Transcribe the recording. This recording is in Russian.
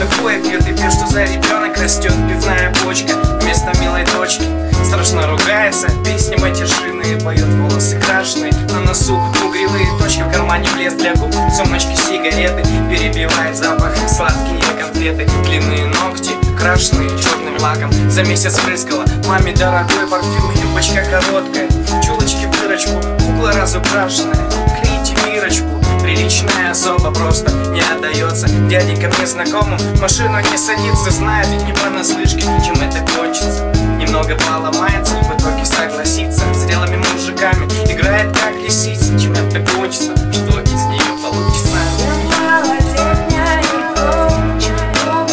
Такое пьет и пьет, что за ребенок растет пивная бочка вместо милой дочки. Страшно ругается, песни матершинные поет, волосы крашеные, на носу угревые точки, в кармане влез для губ, сумочки сигареты, перебивает запах сладкие конфеты, длинные ногти, крашеные черным лаком, за месяц врыскала маме дорогой парфюм, юбочка короткая, чулочки в дырочку, кукла разукрашенная, клейте мирочку. Приличная особа просто не отдается дяденька мне знакомым, в машину не садится, знает не понаслышке, чем это кончится. Немного поломает